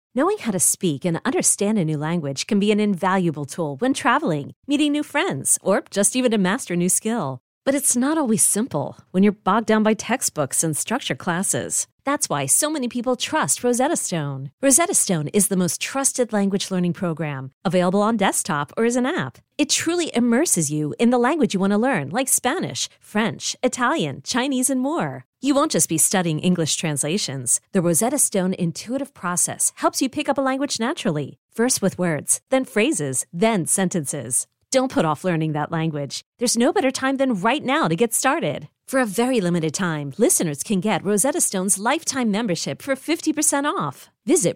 Knowing how to speak and understand a new language can be an invaluable tool when traveling, meeting new friends, or just even to master a new skill. But it's not always simple when you're bogged down by textbooks and structured classes. That's why so many people trust Rosetta Stone. Rosetta Stone is the most trusted language learning program, available on desktop or as an app. It truly immerses you in the language you want to learn, like Spanish, French, Italian, Chinese, and more. You won't just be studying English translations. The Rosetta Stone intuitive process helps you pick up a language naturally, first with words, then phrases, then sentences. Don't put off learning that language. There's no better time than right now to get started. For a very limited time, listeners can get Rosetta Stone's lifetime membership for 50% off. Visit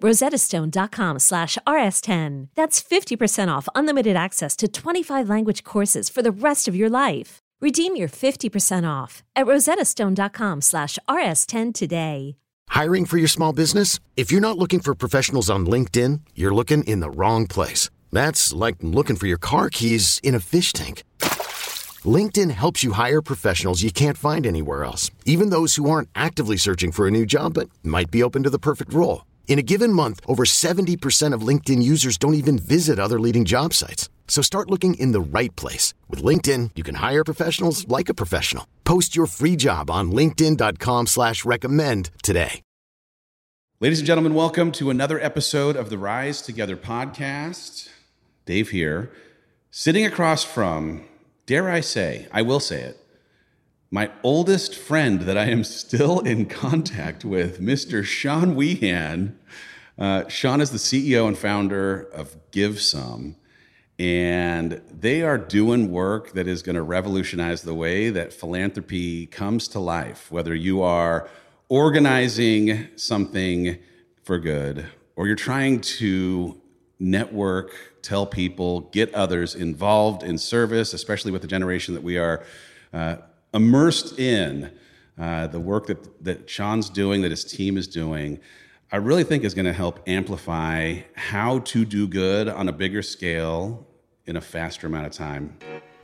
rosettastone.com/rs10. That's 50% off unlimited access to 25 language courses for the rest of your life. Redeem your 50% off at rosettastone.com/rs10 today. Hiring for your small business? If you're not looking for professionals on LinkedIn, you're looking in the wrong place. That's like looking for your car keys in a fish tank. LinkedIn helps you hire professionals you can't find anywhere else, even those who aren't actively searching for a new job but might be open to the perfect role. In a given month, over 70% of LinkedIn users don't even visit other leading job sites. So start looking in the right place. With LinkedIn, you can hire professionals like a professional. Post your free job on linkedin.com/recommend today. Ladies and gentlemen, welcome to another episode of the Rise Together podcast. Dave here, sitting across from, dare I say, I will say it, my oldest friend that I am still in contact with, Mr. Sean Weehan. Sean is the CEO and founder of GiveSome, and they are doing work that is going to revolutionize the way that philanthropy comes to life, whether you are organizing something for good or you're trying to network, tell people, get others involved in service, especially with the generation that we are immersed in, the work that Sean's doing, that his team is doing, I really think is going to help amplify how to do good on a bigger scale in a faster amount of time.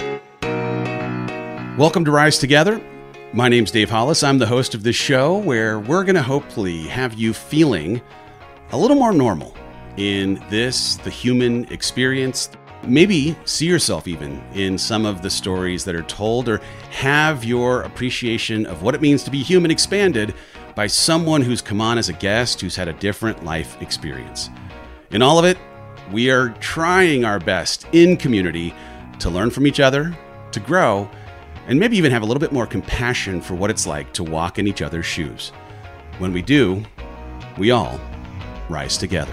Welcome to Rise Together. My name's Dave Hollis. I'm the host of this show where we're going to hopefully have you feeling a little more normal in this, the human experience. Maybe see yourself even in some of the stories that are told, or have your appreciation of what it means to be human expanded by someone who's come on as a guest who's had a different life experience. In all of it, we are trying our best in community to learn from each other, to grow, and maybe even have a little bit more compassion for what it's like to walk in each other's shoes. When we do, we all rise together.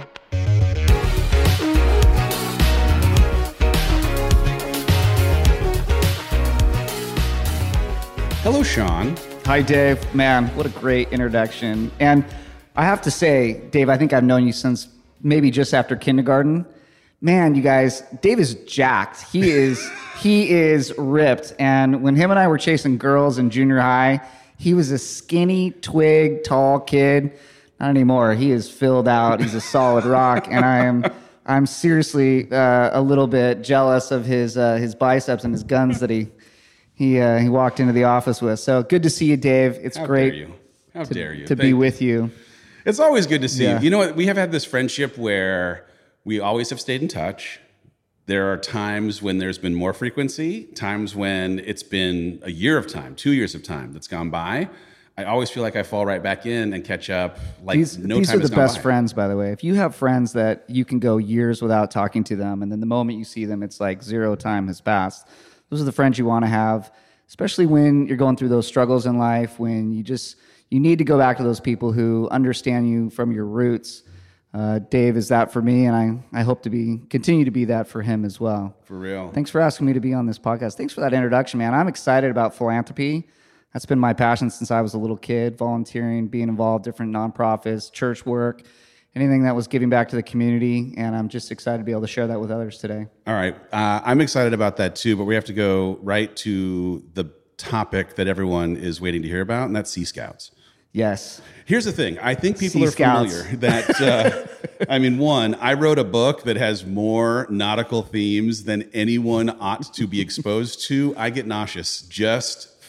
Hello, Sean. Hi, Dave. Man, what a great introduction. And I have to say, Dave, I think I've known you since maybe just after kindergarten. Man, you guys, Dave is jacked. He is ripped. And when him and I were chasing girls in junior high, he was a skinny, twig, tall kid. Not anymore. He is filled out. He's a solid rock. And I'm seriously a little bit jealous of his biceps and his guns that he walked into the office with. So good to see you, Dave. It's great. How dare you? To be with you. It's always good to see you. You know what? We have had this friendship where we always have stayed in touch. There are times when there's been more frequency, times when it's been a year of time, 2 years of time that's gone by. I always feel like I fall right back in and catch up like no time has gone by. These are the best friends, by the way. If you have friends that you can go years without talking to them, and then the moment you see them, it's like zero time has passed. Those are the friends you want to have, especially when you're going through those struggles in life, when you need to go back to those people who understand you from your roots. Dave is that for me, and I hope to continue to be that for him as well. For real. Thanks for asking me to be on this podcast. Thanks for that introduction, man. I'm excited about philanthropy. That's been my passion since I was a little kid, volunteering, being involved in different nonprofits, church work, anything that was giving back to the community, and I'm just excited to be able to share that with others today. All right. I'm excited about that too, but we have to go right to the topic that everyone is waiting to hear about, and that's Sea Scouts. Yes. Here's the thing. I think people are familiar that, one, I wrote a book that has more nautical themes than anyone ought to be exposed to. I get nauseous just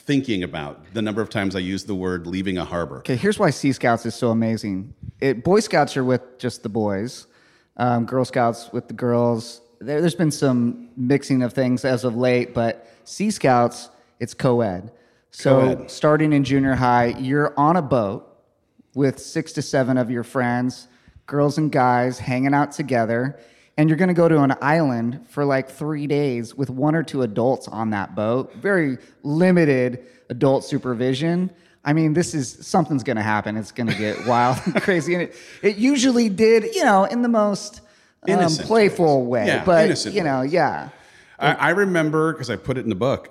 thinking about the number of times I used the word leaving a harbor. Okay, here's why Sea Scouts is so amazing. Boy Scouts are with just the boys. Girl Scouts with the girls. There's been some mixing of things as of late, but Sea Scouts, it's co-ed. So Co-ed. Starting in junior high, you're on a boat with 6 to 7 of your friends, girls and guys hanging out together, and you're going to go to an island for like 3 days with 1 or 2 adults on that boat. Very limited adult supervision. I mean, something's going to happen. It's going to get wild and crazy. And it usually did, in the most playful way. Yeah, but, innocent ways. yeah. I remember, because I put it in the book,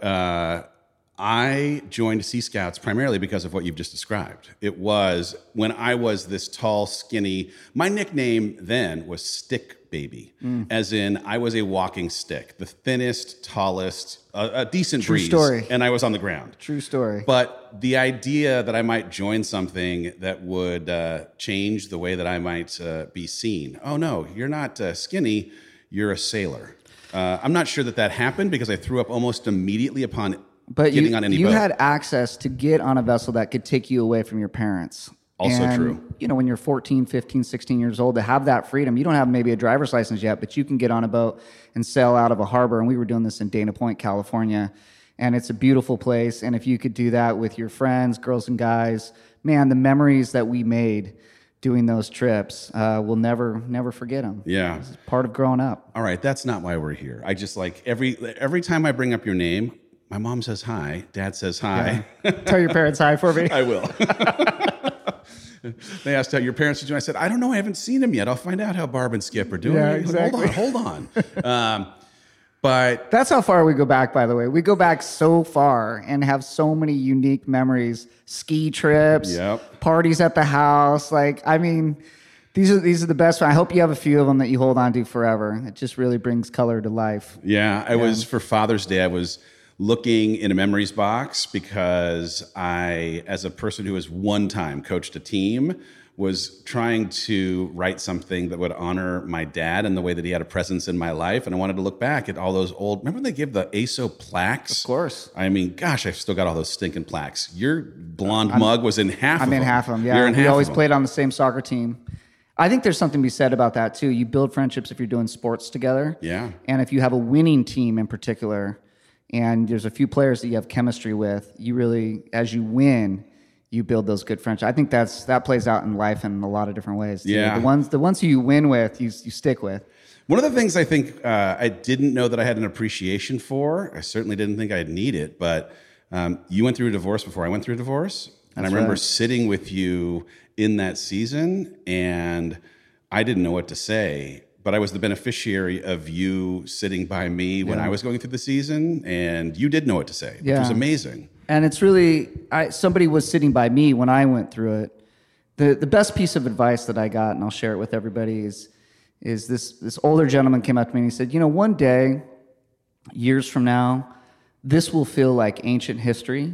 I joined Sea Scouts primarily because of what you've just described. It was when I was this tall, skinny, my nickname then was Stick Baby, as in I was a walking stick, the thinnest, tallest, a decent True breeze, story. and I was on the ground. True story. But the idea that I might join something that would change the way that I might be seen. Oh, no, you're not skinny, you're a sailor. I'm not sure that happened because I threw up almost immediately upon getting on any boat. You had access to get on a vessel that could take you away from your parents. Also and, true. When you're 14, 15, 16 years old, to have that freedom, you don't have maybe a driver's license yet, but you can get on a boat and sail out of a harbor. And we were doing this in Dana Point, California. And it's a beautiful place. And if you could do that with your friends, girls and guys, man, the memories that we made doing those trips, we'll never forget them. Yeah. It's part of growing up. All right, that's not why we're here. I just like every time I bring up your name, my mom says hi, dad says hi. Yeah. Tell your parents hi for me. I will. They asked how your parents are doing. I said, I don't know. I haven't seen them yet. I'll find out how Barb and Skip are doing. Yeah, exactly. Hold on. But that's how far we go back, by the way. We go back so far and have so many unique memories. Ski trips, parties at the house. These are the best. I hope you have a few of them that you hold on to forever. It just really brings color to life. Yeah, I was, for Father's Day, I was looking in a memories box because I, as a person who has one time coached a team, was trying to write something that would honor my dad and the way that he had a presence in my life. And I wanted to look back at all those old, remember when they give the ASO plaques? Of course. I mean, gosh, I've still got all those stinking plaques. Your blonde mug was in half of them. I'm in half of them, yeah. You're in half we always of them. played on the same soccer team. I think there's something to be said about that, too. You build friendships if you're doing sports together. Yeah. And if you have a winning team in particular, and there's a few players that you have chemistry with, you really, as you win, you build those good friendships. I think that plays out in life in a lot of different ways. Too. Yeah. The ones who you win with, you stick with. One of the things I think I didn't know that I had an appreciation for, I certainly didn't think I'd need it, but you went through a divorce before I went through a divorce. And I remember sitting with you in that season, and I didn't know what to say. But I was the beneficiary of you sitting by me when I was going through the season, and you did know what to say, which was amazing. And it's really, somebody was sitting by me when I went through it. The best piece of advice that I got, and I'll share it with everybody, is this older gentleman came up to me and he said, one day, years from now, this will feel like ancient history,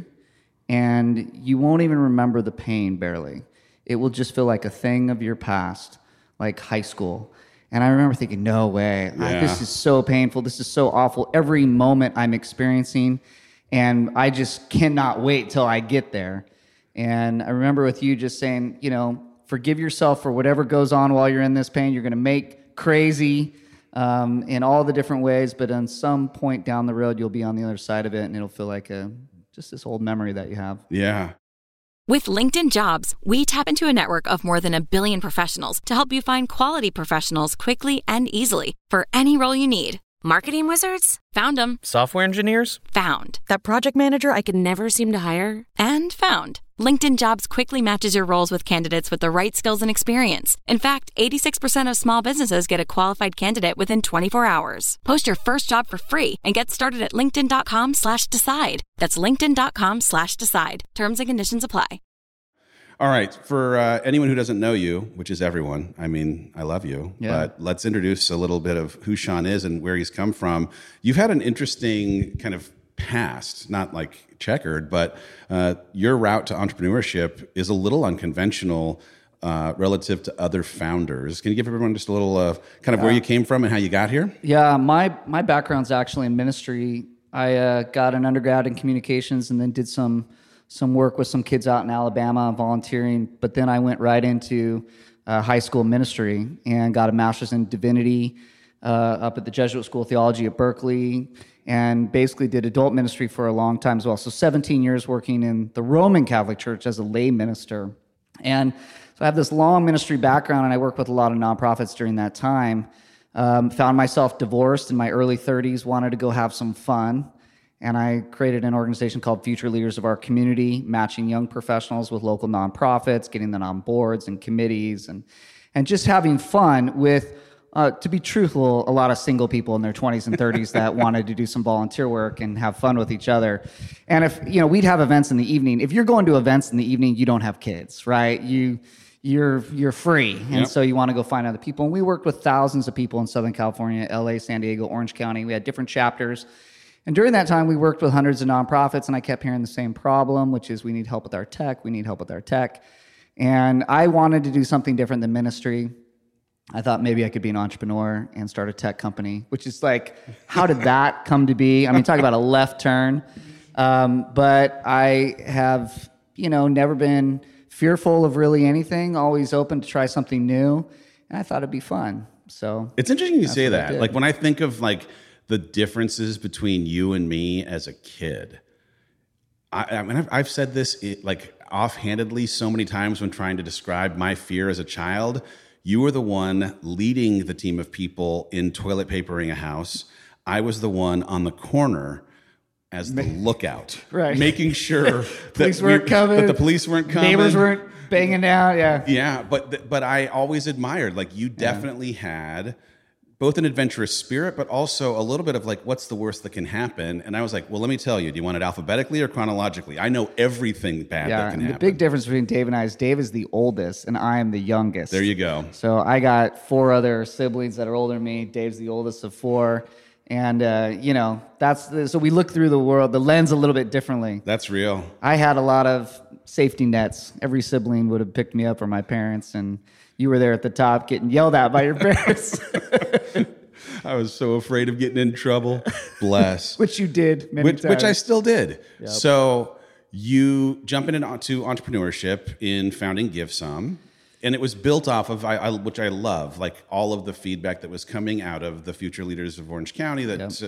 and you won't even remember the pain barely. It will just feel like a thing of your past, like high school. And I remember thinking, no way. This is so painful. This is so awful. Every moment I'm experiencing, and I just cannot wait till I get there. And I remember with you just saying, forgive yourself for whatever goes on while you're in this pain. You're going to make crazy in all the different ways, but on some point down the road, you'll be on the other side of it, and it'll feel like just this old memory that you have. Yeah. With LinkedIn Jobs, we tap into a network of more than 1 billion professionals to help you find quality professionals quickly and easily for any role you need. Marketing wizards? Found them. Software engineers? Found. That project manager I could never seem to hire? And found. LinkedIn Jobs quickly matches your roles with candidates with the right skills and experience. In fact, 86% of small businesses get a qualified candidate within 24 hours. Post your first job for free and get started at linkedin.com/decide. That's linkedin.com/decide. Terms and conditions apply. All right. For anyone who doesn't know you, which is everyone, I mean, I love you, but let's introduce a little bit of who Sean is and where he's come from. You've had an interesting kind of past, not like checkered, but your route to entrepreneurship is a little unconventional relative to other founders. Can you give everyone just a little kind of where you came from and how you got here? Yeah, my background's actually in ministry I got an undergrad in communications and then did some work with some kids out in Alabama volunteering. But then I went right into high school ministry and got a master's in divinity up at the Jesuit School of Theology at Berkeley, and basically did adult ministry for a long time as well. So 17 years working in the Roman Catholic Church as a lay minister. And so I have this long ministry background, and I worked with a lot of nonprofits during that time. Found myself divorced in my early 30s, wanted to go have some fun. And I created an organization called Future Leaders of Our Community, matching young professionals with local nonprofits, getting them on boards and committees, and just having fun with, to be truthful, a lot of single people in their 20s and 30s that wanted to do some volunteer work and have fun with each other. And if, we'd have events in the evening. If you're going to events in the evening, you don't have kids, right? You're free, and so you want to go find other people. And we worked with thousands of people in Southern California, LA, San Diego, Orange County. We had different chapters. And during that time, we worked with hundreds of nonprofits, and I kept hearing the same problem, which is we need help with our tech. We need help with our tech. And I wanted to do something different than ministry. I thought maybe I could be an entrepreneur and start a tech company, which is like, how did that come to be? I mean, talk about a left turn. But I have, never been fearful of really anything, always open to try something new. And I thought it'd be fun. So it's interesting you say that. Like when I think of like the differences between you and me as a kid, I mean, I've said this like offhandedly so many times when trying to describe my fear as a child. You were the one leading the team of people in toilet papering a house. I was the one on the corner as the lookout, right? Making sure that the police weren't coming, neighbors weren't banging down. Yeah. But I always admired, like, you definitely had both an adventurous spirit, but also a little bit of like, what's the worst that can happen? And I was like, well, let me tell you, do you want it alphabetically or chronologically? I know everything bad that can happen. The big difference between Dave and I is Dave is the oldest and I am the youngest. There you go. So I got 4 other siblings that are older than me. Dave's the oldest of 4. And, so we look through the world, the lens a little bit differently. That's real. I had a lot of safety nets. Every sibling would have picked me up, or my parents, and you were there at the top getting yelled at by your parents. I was so afraid of getting in trouble. Bless. Which you did many times. Which I still did. Yep. So you jump into entrepreneurship in founding GiveSome. And it was built off of, which I love, like all of the feedback that was coming out of the Future Leaders of Orange County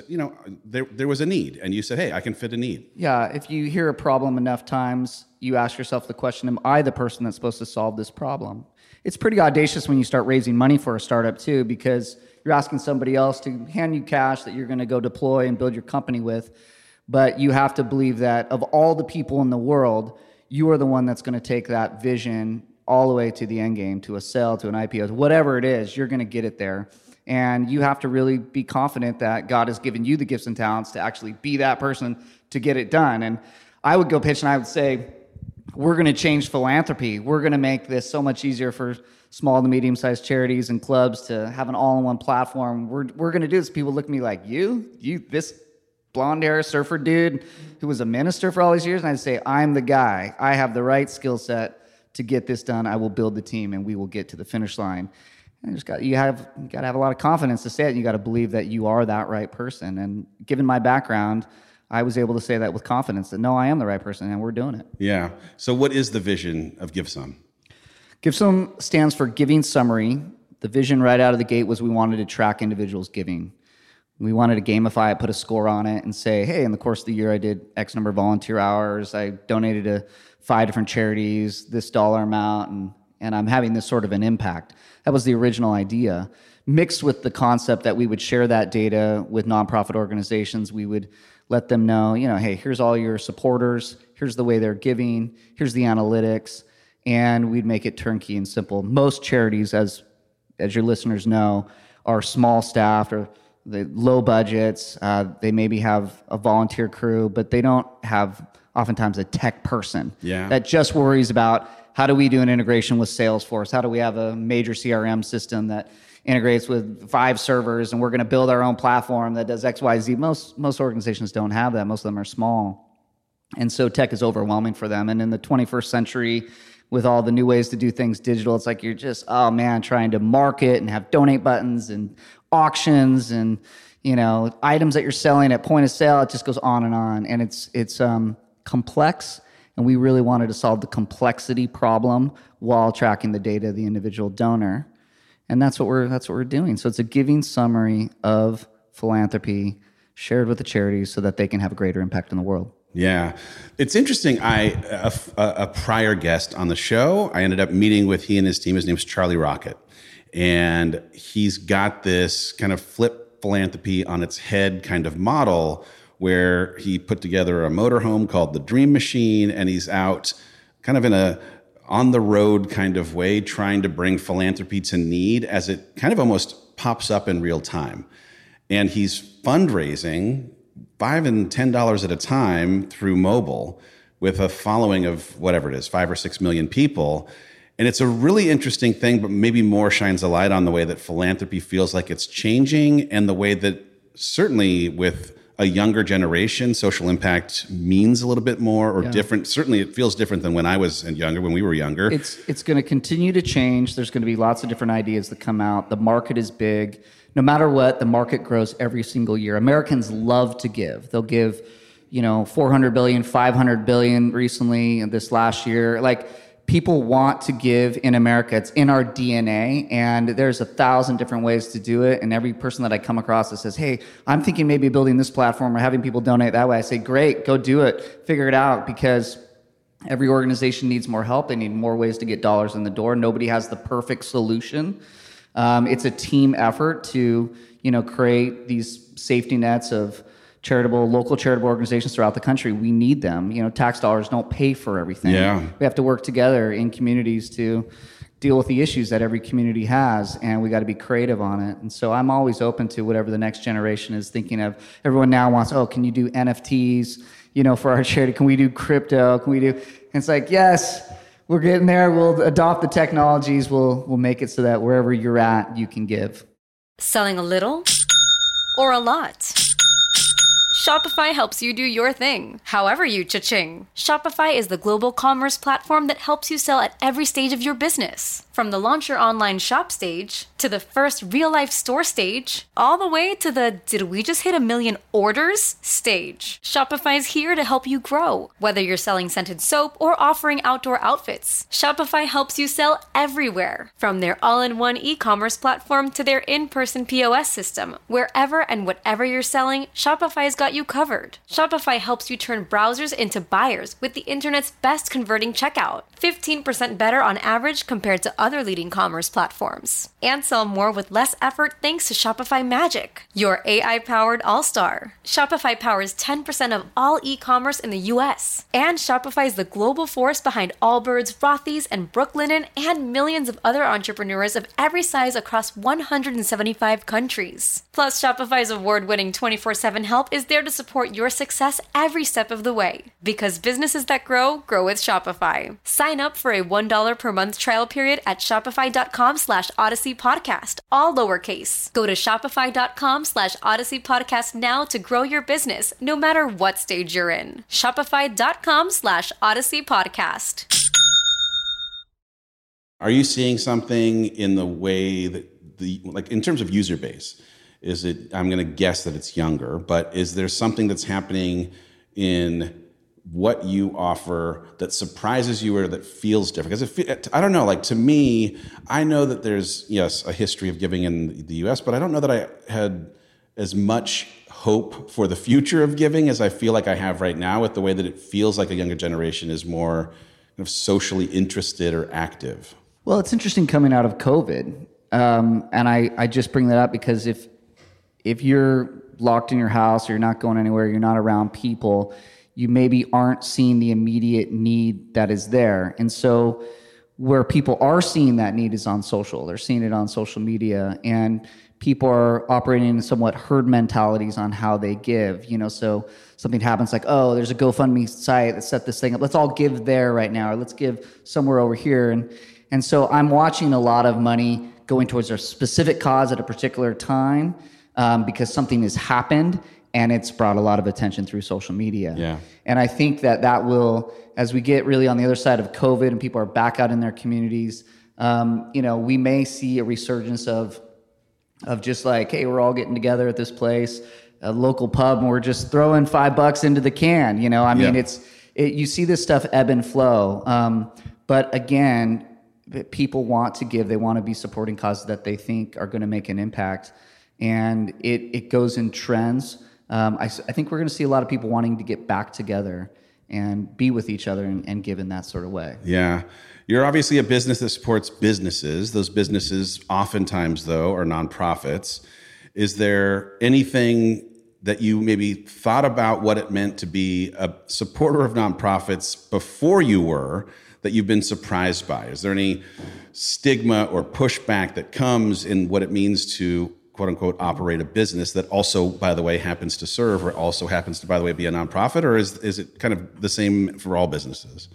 that, there was a need. And you said, hey, I can fit a need. Yeah, if you hear a problem enough times, you ask yourself the question, am I the person that's supposed to solve this problem? It's pretty audacious when you start raising money for a startup too, because you're asking somebody else to hand you cash that you're going to go deploy and build your company with. But you have to believe that of all the people in the world, you are the one that's going to take that vision all the way to the end game, to a sale, to an IPO, whatever it is, you're going to get it there. And you have to really be confident that God has given you the gifts and talents to actually be that person to get it done. And I would go pitch and I would say, we're going to change philanthropy. We're going to make this so much easier for small to medium-sized charities and clubs to have an all-in-one platform. We're going to do this. People look at me like, you this blonde-haired surfer dude who was a minister for all these years? And I'd say, I'm the guy. I have the right skill set to get this done. I will build the team and we will get to the finish line. And you got to have a lot of confidence to say it. And you got to believe that you are that right person. And given my background, I was able to say that with confidence, that no, I am the right person and we're doing it. Yeah. So what is the vision of GiveSome? GiveSome stands for Giving Summary. The vision right out of the gate was we wanted to track individuals' giving. We wanted to gamify it, put a score on it, and say, hey, in the course of the year, I did X number of volunteer hours. I donated to 5 different charities, this dollar amount, and I'm having this sort of an impact. That was the original idea, mixed with the concept that we would share that data with nonprofit organizations. We would let them know, hey, here's all your supporters, here's the way they're giving, here's the analytics, and we'd make it turnkey and simple. Most charities, as your listeners know, are small staffed or the low budgets. They maybe have a volunteer crew, but they don't have oftentimes a tech person that just worries about how do we do an integration with Salesforce? How do we have a major CRM system that integrates with 5 servers and we're going to build our own platform that does X, Y, Z? Most organizations don't have that. Most of them are small. And so tech is overwhelming for them. And in the 21st century, with all the new ways to do things digital, it's like you're just, trying to market and have donate buttons and auctions and items that you're selling at point of sale. It just goes on. And it's complex. And we really wanted to solve the complexity problem while tracking the data of the individual donor. And that's what we're doing. So it's a giving summary of philanthropy shared with the charities so that they can have a greater impact in the world. Yeah. It's interesting. A prior guest on the show, I ended up meeting with he and his team. His name's Charlie Rocket. And he's got this kind of flip philanthropy on its head kind of model where he put together a motorhome called the Dream Machine, and he's out kind of in a on the road kind of way trying to bring philanthropy to need as it kind of almost pops up in real time. And he's fundraising $5 and $10 at a time through mobile with a following of whatever it is, 5 or 6 million people. And it's a really interesting thing, but maybe more shines a light on the way that philanthropy feels like it's changing and the way that certainly with a younger generation, social impact means a little bit more or different. Certainly it feels different than when I was younger, when we were younger. It's going to continue to change. There's going to be lots of different ideas that come out. The market is big. No matter what, the market grows every single year. Americans love to give. They'll give, $400 billion, $500 billion recently this last year. People want to give in America. It's in our DNA, and there's 1,000 different ways to do it. And every person that I come across that says, hey, I'm thinking maybe building this platform or having people donate that way, I say, great, go do it. Figure it out, because every organization needs more help. They need more ways to get dollars in the door. Nobody has the perfect solution. It's a team effort to, create these safety nets of local charitable organizations throughout the country. We need them. Tax dollars don't pay for everything. Yeah. We have to work together in communities to deal with the issues that every community has, and we got to be creative on it. And so I'm always open to whatever the next generation is thinking of. Everyone now wants, can you do NFTs, for our charity? Can we do crypto? Can we do? And it's like, yes, we're getting there. We'll adopt the technologies. We'll make it so that wherever you're at, you can give. Selling a little or a lot? Shopify helps you do your thing, however you cha-ching. Shopify is the global commerce platform that helps you sell at every stage of your business. From the launch your online shop stage, to the first real-life store stage, all the way to the did we just hit 1 million orders stage. Shopify's here to help you grow. Whether you're selling scented soap or offering outdoor outfits, Shopify helps you sell everywhere. From their all-in-one e-commerce platform to their in-person POS system, wherever and whatever you're selling, Shopify's got you covered. Shopify helps you turn browsers into buyers with the internet's best converting checkout. 15% better on average compared to other leading commerce platforms. And sell more with less effort thanks to Shopify Magic, your AI-powered all-star. Shopify powers 10% of all e-commerce in the US. And Shopify is the global force behind Allbirds, Rothy's, and Brooklinen, and millions of other entrepreneurs of every size across 175 countries. Plus, Shopify's award-winning 24/7 help is there to support your success every step of the way. Because businesses that grow with Shopify. Sign up for a $1 per month trial period at shopify.com/Odyssey Podcast, all lowercase. Go to shopify.com/Odyssey Podcast now to grow your business, no matter what stage you're in. Shopify.com/Odyssey Podcast. Are you seeing something in the way that in terms of user base? Is it, I'm going to guess that it's younger, but is there something that's happening in what you offer that surprises you or that feels different? Because I don't know, to me, I know that there's, yes, a history of giving in the US, but I don't know that I had as much hope for the future of giving as I feel like I have right now, with the way that it feels like a younger generation is more kind of socially interested or active. Well, it's interesting coming out of COVID. And I just bring that up because if you're locked in your house or you're not going anywhere, you're not around people, you maybe aren't seeing the immediate need that is there. And so where people are seeing that need is on social. They're seeing it on social media, and people are operating in somewhat herd mentalities on how they give. So something happens like, there's a GoFundMe site that set this thing up. Let's all give there right now, or let's give somewhere over here. And so I'm watching a lot of money going towards a specific cause at a particular time, because something has happened and it's brought a lot of attention through social media. Yeah. And I think that will, as we get really on the other side of COVID and people are back out in their communities, we may see a resurgence of of just like, hey, we're all getting together at this place, a local pub, and we're just throwing $5 into the can. You know, I mean, you see this stuff ebb and flow. But again, people want to give. They want to be supporting causes that they think are going to make an impact. And it goes in trends. I think we're going to see a lot of people wanting to get back together and be with each other and give in that sort of way. Yeah. You're obviously a business that supports businesses. Those businesses oftentimes, though, are nonprofits. Is there anything that you maybe thought about what it meant to be a supporter of nonprofits before you were, that you've been surprised by? Is there any stigma or pushback that comes in what it means to, quote unquote, operate a business that also, by the way, happens to serve, or also happens to, by the way, be a nonprofit? Or is it kind of the same for all businesses?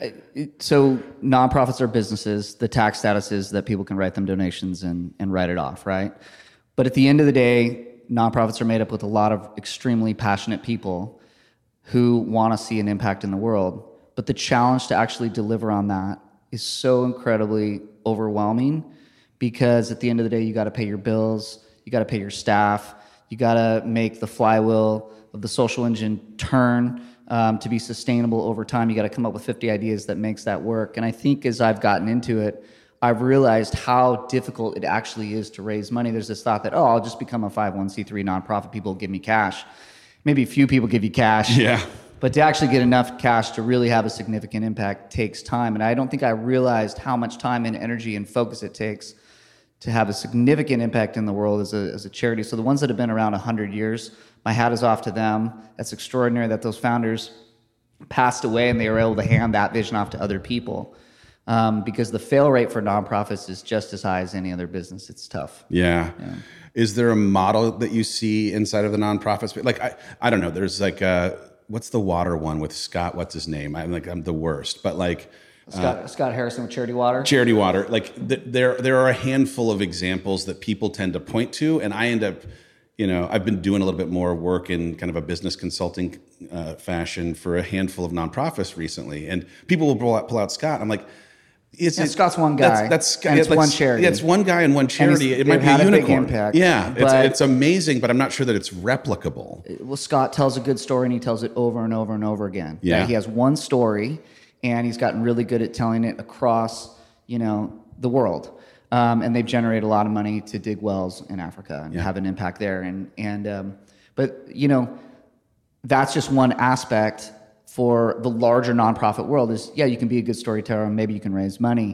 So nonprofits are businesses. The tax status is that people can write them donations and write it off, right? But at the end of the day, nonprofits are made up with a lot of extremely passionate people who want to see an impact in the world. But the challenge to actually deliver on that is so incredibly overwhelming, because at the end of the day, you got to pay your bills, you got to pay your staff, you got to make the flywheel of the social engine turn to be sustainable over time. You got to come up with 50 ideas that makes that work. And I think as I've gotten into it, I've realized how difficult it actually is to raise money. There's this thought that, I'll just become a 501c3 nonprofit. People will give me cash. Maybe a few people give you cash. Yeah. But to actually get enough cash to really have a significant impact takes time. And I don't think I realized how much time and energy and focus it takes to have a significant impact in the world as a charity. So the ones that have been around 100 years, my hat is off to them. That's extraordinary that those founders passed away and they were able to hand that vision off to other people. Because the fail rate for nonprofits is just as high as any other business. It's tough. Yeah. Is there a model that you see inside of the nonprofits? Like, I don't know. There's like, what's the water one with Scott? What's his name? I'm the worst. But like, Scott Harrison with Charity Water. Charity Water. Like there are a handful of examples that people tend to point to, and I end up, I've been doing a little bit more work in kind of a business consulting fashion for a handful of nonprofits recently, and people will pull out Scott. I'm like, Scott's one guy. That's it's one charity. Yeah, it's one guy and one charity. It might be a unicorn. Impact, yeah, it's amazing, but I'm not sure that it's replicable. Well, Scott tells a good story, and he tells it over and over and over again. Yeah, he has one story, and he's gotten really good at telling it across, the world. And they've generated a lot of money to dig wells in Africa and have an impact there. But that's just one aspect. For the larger nonprofit world is, you can be a good storyteller and maybe you can raise money.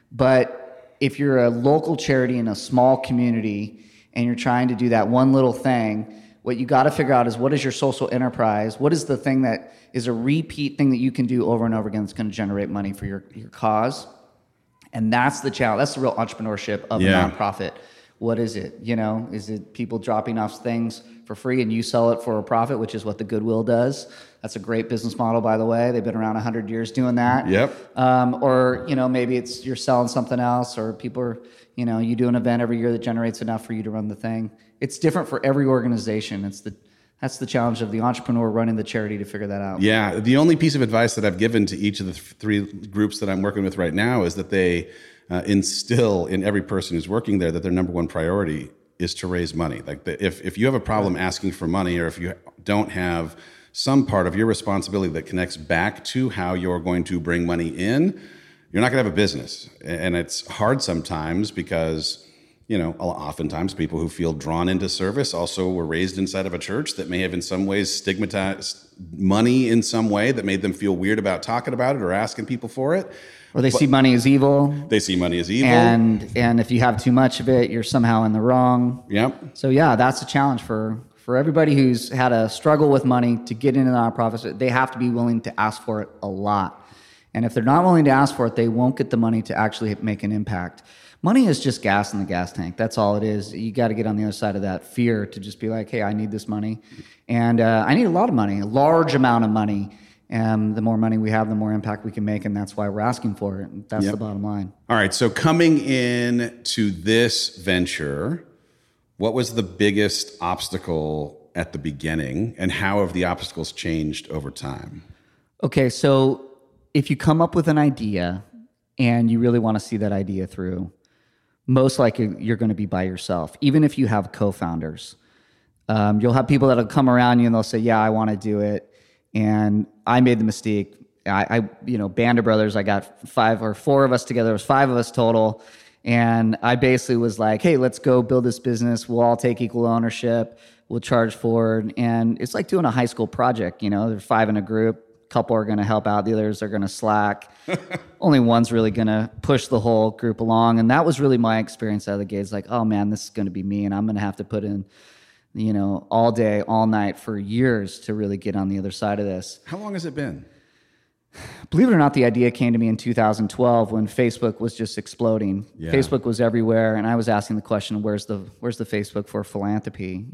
But if you're a local charity in a small community and you're trying to do that one little thing, what you got to figure out is, what is your social enterprise? What is the thing that is a repeat thing that you can do over and over again that's going to generate money for your cause? And that's the challenge. That's the real entrepreneurship of a nonprofit. What is it? Is it people dropping off things for free and you sell it for a profit, which is what the Goodwill does? That's a great business model, by the way. They've been around 100 years doing that. Yep. Or, maybe it's you're selling something else, or people are, you do an event every year that generates enough for you to run the thing. It's different for every organization. That's the challenge of the entrepreneur running the charity, to figure that out. Yeah. The only piece of advice that I've given to each of the three groups that I'm working with right now is that they instill in every person who's working there that their number one priority is to raise money. Like if you have a problem asking for money, or if you don't have some part of your responsibility that connects back to how you're going to bring money in, you're not going to have a business. And it's hard sometimes because, oftentimes people who feel drawn into service also were raised inside of a church that may have in some ways stigmatized money in some way that made them feel weird about talking about it or asking people for it. Or they see money as evil. They see money as evil. And if you have too much of it, you're somehow in the wrong. Yep. So that's a challenge for everybody who's had a struggle with money to get into nonprofits. They have to be willing to ask for it a lot. And if they're not willing to ask for it, they won't get the money to actually make an impact. Money is just gas in the gas tank. That's all it is. You got to get on the other side of that fear to just be like, hey, I need this money. And I need a lot of money, a large amount of money. And the more money we have, the more impact we can make, and that's why we're asking for it. And that's the bottom line. All right, so coming in to this venture, what was the biggest obstacle at the beginning, and how have the obstacles changed over time? Okay, so if you come up with an idea and you really want to see that idea through, most likely you're going to be by yourself. Even if you have co-founders, you'll have people that'll come around you and they'll say, yeah, I want to do it. And I made the mistake. I Band of Brothers, I got 5 or 4 of us together. It was 5 of us total. And I basically was like, hey, let's go build this business. We'll all take equal ownership. We'll charge forward. And it's like doing a high school project. There's 5 in a group. A couple are going to help out. The others are going to slack. Only one's really going to push the whole group along. And that was really my experience out of the gate. It's like, oh man, this is going to be me. And I'm going to have to put in, all day, all night for years to really get on the other side of this. How long has it been? Believe it or not, the idea came to me in 2012 when Facebook was just exploding. Yeah. Facebook was everywhere, and I was asking the question, "Where's the Facebook for philanthropy?"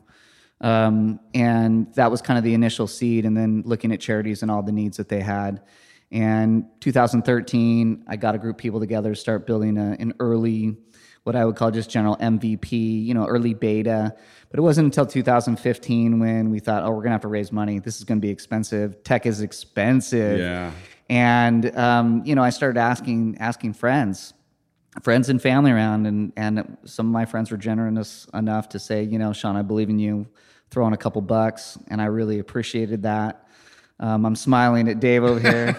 And that was kind of the initial seed. And then looking at charities and all the needs that they had. And 2013, I got a group of people together to start building an early, what I would call just general MVP, early beta. But it wasn't until 2015 when we thought, oh, we're going to have to raise money. This is going to be expensive. Tech is expensive. Yeah. And, I started asking friends and family around. And some of my friends were generous enough to say, Sean, I believe in you. Throw in a couple bucks. And I really appreciated that. I'm smiling at Dave over here.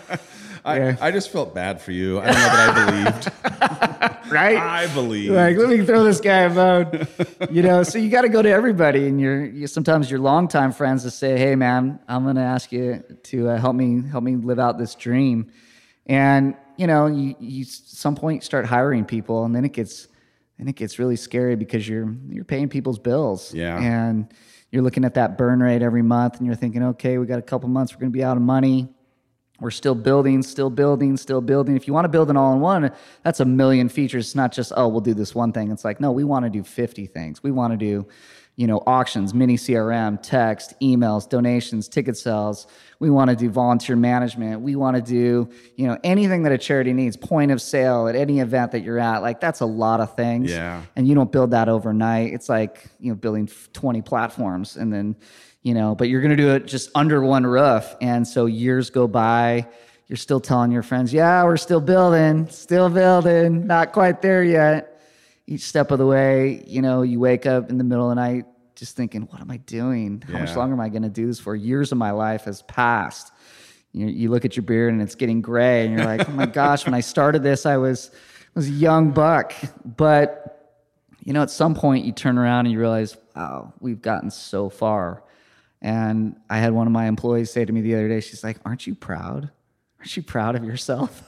I just felt bad for you. I don't know that I believed. Right? I believe. Like, let me throw this guy a bone. So you got to go to everybody, and sometimes your longtime friends to say, "Hey, man, I'm going to ask you to help me live out this dream." And you some point start hiring people, and then it gets really scary because you're paying people's bills. Yeah. And you're looking at that burn rate every month, and you're thinking, okay, we got a couple months, we're going to be out of money. We're still building. If you want to build an all-in-one, that's a million features. It's not just, oh, we'll do this one thing. It's like, no, we want to do 50 things. We want to do, auctions, mini CRM, text, emails, donations, ticket sales. We want to do volunteer management. We want to do, anything that a charity needs, point of sale at any event that you're at. Like, that's a lot of things. Yeah. And you don't build that overnight. It's like, building 20 platforms and then, but you're going to do it just under one roof. And so years go by, you're still telling your friends, yeah, we're still building, not quite there yet. Each step of the way, you wake up in the middle of the night just thinking, what am I doing? How much longer am I going to do this for? Years of my life has passed. You look at your beard and it's getting gray and you're like, oh my gosh, when I started this, I was a young buck. But, at some point you turn around and you realize, wow, we've gotten so far. And I had one of my employees say to me the other day, she's like, aren't you proud? Aren't you proud of yourself?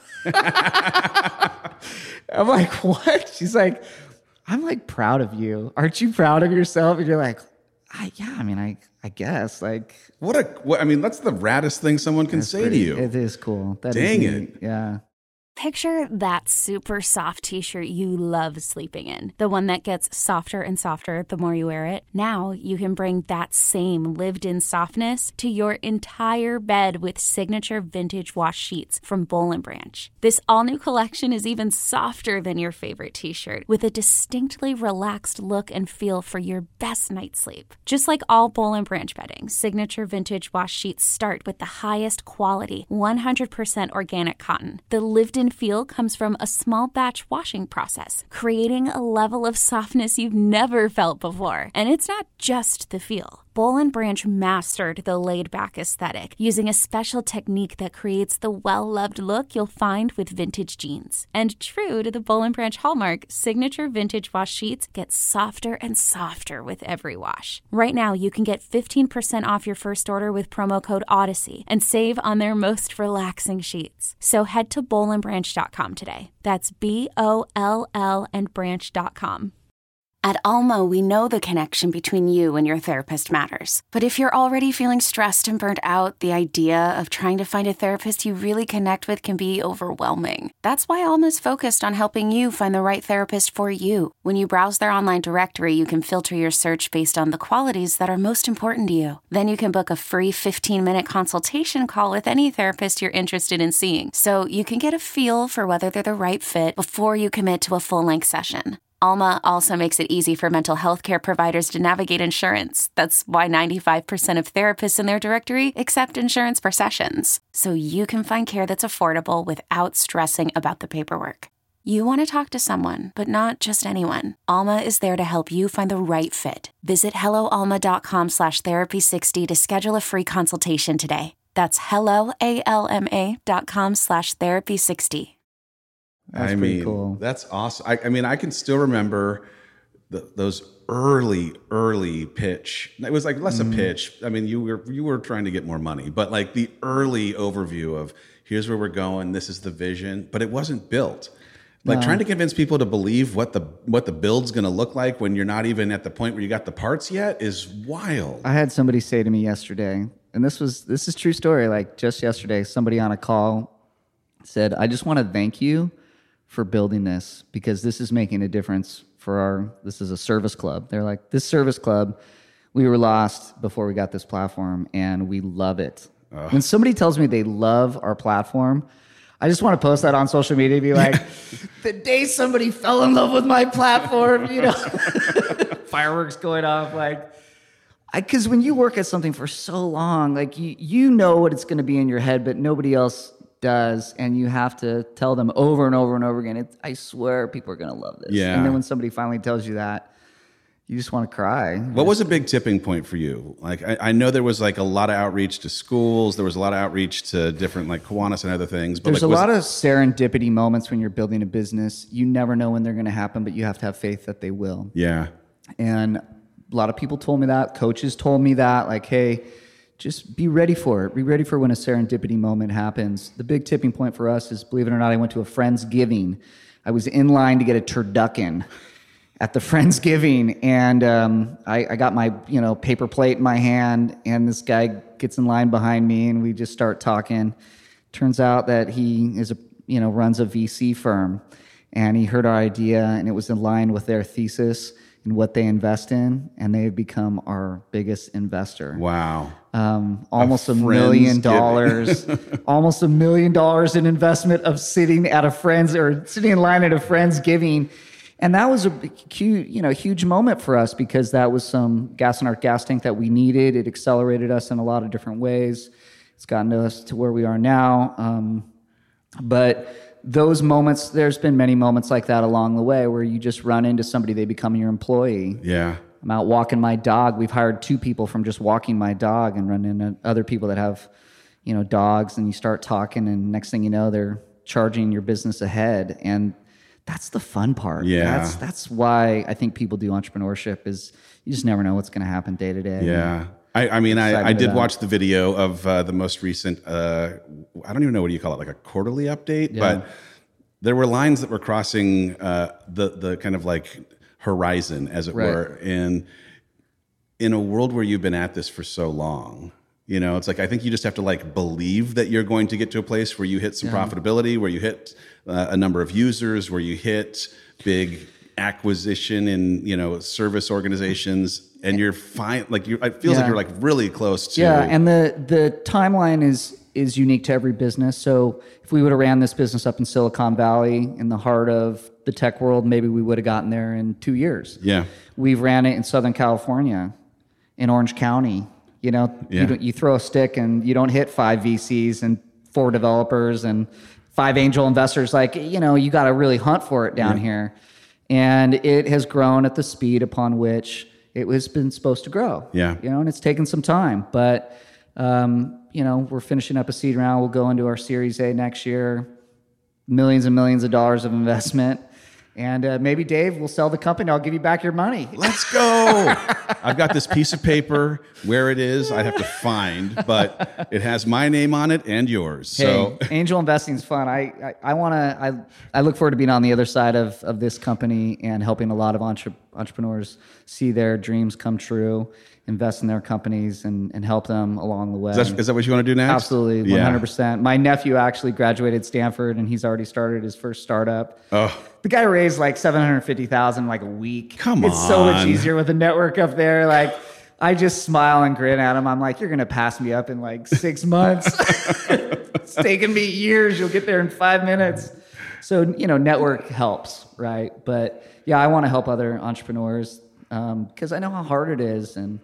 I'm like, what? She's like, I'm like proud of you. Aren't you proud of yourself? And you're like, I guess. Like, that's the raddest thing someone can say to you. It is cool. Dang it. Yeah. Picture that super soft t-shirt you love sleeping in. The one that gets softer and softer the more you wear it. Now you can bring that same lived-in softness to your entire bed with signature vintage wash sheets from Boll & Branch. This all-new collection is even softer than your favorite t-shirt with a distinctly relaxed look and feel for your best night's sleep. Just like all Boll & Branch bedding, signature vintage wash sheets start with the highest quality, 100% organic cotton. The lived-in feel comes from a small batch washing process, creating a level of softness you've never felt before. And it's not just the feel. Boll & Branch mastered the laid-back aesthetic using a special technique that creates the well-loved look you'll find with vintage jeans. And true to the Boll & Branch hallmark, signature vintage wash sheets get softer and softer with every wash. Right now, you can get 15% off your first order with promo code Odyssey and save on their most relaxing sheets. So head to bollandbranch.com today. That's BOLL and branch.com. At Alma, we know the connection between you and your therapist matters. But if you're already feeling stressed and burnt out, the idea of trying to find a therapist you really connect with can be overwhelming. That's why Alma's focused on helping you find the right therapist for you. When you browse their online directory, you can filter your search based on the qualities that are most important to you. Then you can book a free 15-minute consultation call with any therapist you're interested in seeing, so you can get a feel for whether they're the right fit before you commit to a full-length session. Alma also makes it easy for mental health care providers to navigate insurance. That's why 95% of therapists in their directory accept insurance for sessions, so you can find care that's affordable without stressing about the paperwork. You want to talk to someone, but not just anyone. Alma is there to help you find the right fit. Visit helloalma.com/therapy60 to schedule a free consultation today. That's helloalma.com/therapy60. That's pretty cool. That's awesome. I mean, I can still remember those early pitch. It was like less a pitch. I mean, you were trying to get more money, but like the early overview of here's where we're going. This is the vision, but it wasn't built. Like trying to convince people to believe what the build's going to look like when you're not even at the point where you got the parts yet is wild. I had somebody say to me yesterday, and this is true story. Like just yesterday, somebody on a call said, "I just want to thank you for building this because this is making a difference for this is a service club." They're like, "This service club, we were lost before we got this platform and we love it." When somebody tells me they love our platform, I just want to post that on social media and be like, the day somebody fell in love with my platform, fireworks going off. Like, because when you work at something for so long, like you know what it's going to be in your head, but nobody else does. And you have to tell them over and over and over again, I swear people are going to love this. Yeah. And then when somebody finally tells you that, you just want to cry. What was a big tipping point for you? Like, I know there was like a lot of outreach to schools. There was a lot of outreach to different like Kiwanis and other things. But there's a lot of serendipity moments when you're building a business. You never know when they're going to happen, but you have to have faith that they will. Yeah. And a lot of people told me that. Coaches told me that. Like, hey, just be ready for it. Be ready for when a serendipity moment happens. The big tipping point for us is, believe it or not, I went to a Friendsgiving. I was in line to get a turducken at the Friendsgiving, and I got my paper plate in my hand, and this guy gets in line behind me, and we just start talking. Turns out that he is runs a VC firm, and he heard our idea, and it was in line with their thesis and what they invest in, and they've become our biggest investor. Wow. Almost $1 million, almost $1 million in investment of sitting in line at a Friendsgiving. And that was a huge moment for us because that was some gas in our gas tank that we needed. It accelerated us in a lot of different ways. It's gotten us to where we are now. But those moments, there's been many moments like that along the way where you just run into somebody, they become your employee. Yeah. I'm out walking my dog. We've hired 2 people from just walking my dog and run into other people that have, dogs, and you start talking, and next thing you know, they're charging your business ahead. And that's the fun part. Yeah. That's why I think people do entrepreneurship is you just never know what's going to happen day to day. Yeah. I did watch the video of the most recent, I don't even know what do you call it, like a quarterly update, but there were lines that were crossing the kind of like horizon, as it were. And in a world where you've been at this for so long, it's like, I think you just have to like believe that you're going to get to a place where you hit some profitability, where you hit a number of users, where you hit big acquisition in, service organizations, and you're fine. Like it feels like you're like really close to. Yeah. And the timeline is unique to every business. So if we would have ran this business up in Silicon Valley in the heart of the tech world, maybe we would have gotten there in 2 years. Yeah. We've ran it in Southern California, in Orange County. You throw a stick and you don't hit 5 VCs and 4 developers and 5 angel investors. Like, you got to really hunt for it down here. And it has grown at the speed upon which it was been supposed to grow. Yeah. And it's taken some time, but, we're finishing up a seed round. We'll go into our Series A next year, millions and millions of dollars of investment. And maybe, Dave, we'll sell the company. I'll give you back your money. Let's go. I've got this piece of paper. Where it is, I'd have to find, but it has my name on it and yours. So hey, angel investing is fun. I look forward to being on the other side of this company and helping a lot of entrepreneurs see their dreams come true, invest in their companies, and help them along the way. Is that what you want to do next? Absolutely, 100%. Yeah. My nephew actually graduated Stanford, and he's already started his first startup. Oh. The guy raised like $750,000 like a week. Come on. It's so much easier with a network up there. Like, I just smile and grin at him. I'm like, you're going to pass me up in like 6 months. It's taken me years. You'll get there in 5 minutes. So, network helps, right? But yeah, I want to help other entrepreneurs because I know how hard it is. And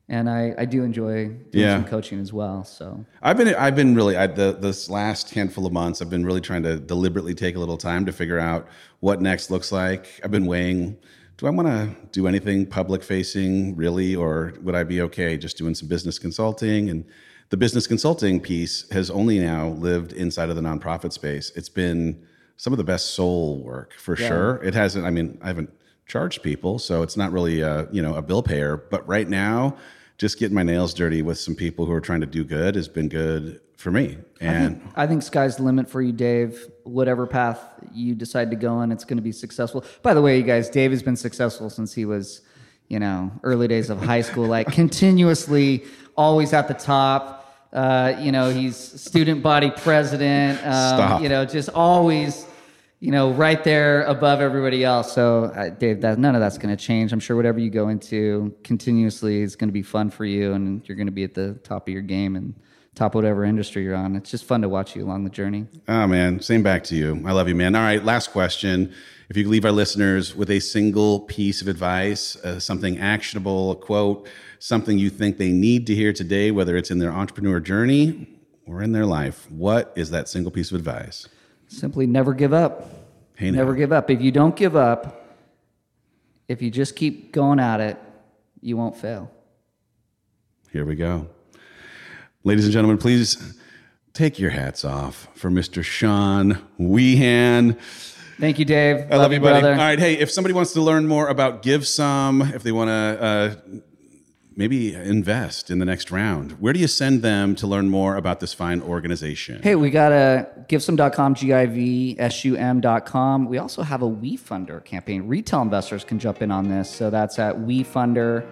And I do enjoy doing some coaching as well. So I've been really this last handful of months, I've been really trying to deliberately take a little time to figure out what next looks like. I've been weighing, do I want to do anything public facing really, or would I be okay just doing some business consulting? And the business consulting piece has only now lived inside of the nonprofit space. It's been some of the best soul work for sure. It hasn't, I haven't charged people, so it's not really a bill payer. But right now, just getting my nails dirty with some people who are trying to do good has been good for me. And I think sky's the limit for you, Dave. Whatever path you decide to go on, it's going to be successful. By the way, you guys, Dave has been successful since he was, early days of high school, like continuously, always at the top. He's student body president. Just always, right there above everybody else. So, Dave, none of that's going to change. I'm sure whatever you go into continuously is going to be fun for you, and you're going to be at the top of your game and top of whatever industry you're on. It's just fun to watch you along the journey. Oh, man. Same back to you. I love you, man. All right, last question. If you could leave our listeners with a single piece of advice, something actionable, a quote, something you think they need to hear today, whether it's in their entrepreneur journey or in their life, what is that single piece of advice? Simply never give up. Hey, now. Never give up. If you don't give up, if you just keep going at it, you won't fail. Here we go. Ladies and gentlemen, please take your hats off for Mr. Sean Weehan. Thank you, Dave. I love you, buddy. brother. All right. Hey, if somebody wants to learn more about Give Some, if they want to maybe invest in the next round, where do you send them to learn more about this fine organization? Hey, we got a givesum.com, GIVSUM.com. We also have a WeFunder campaign. Retail investors can jump in on this. So that's at WeFunder,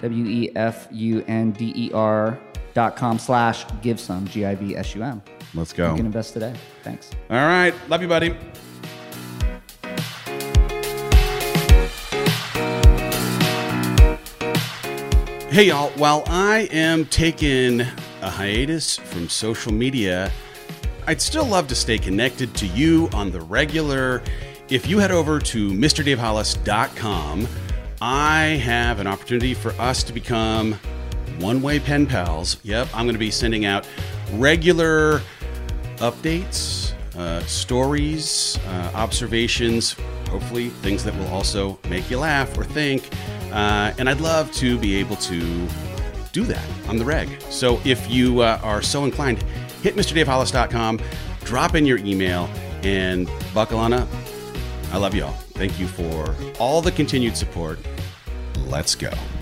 WeFunder.com/GiveSum, GIVSUM. Let's go. You can invest today. Thanks. All right. Love you, buddy. Hey, y'all. While I am taking a hiatus from social media, I'd still love to stay connected to you on the regular. If you head over to MrDaveHollis.com, I have an opportunity for us to become one-way pen pals. Yep, I'm going to be sending out regular updates, stories, observations, hopefully things that will also make you laugh or think. And I'd love to be able to do that on the reg. So if you are so inclined, hit MrDaveHollis.com, drop in your email, and buckle on up. I love you all. Thank you for all the continued support. Let's go.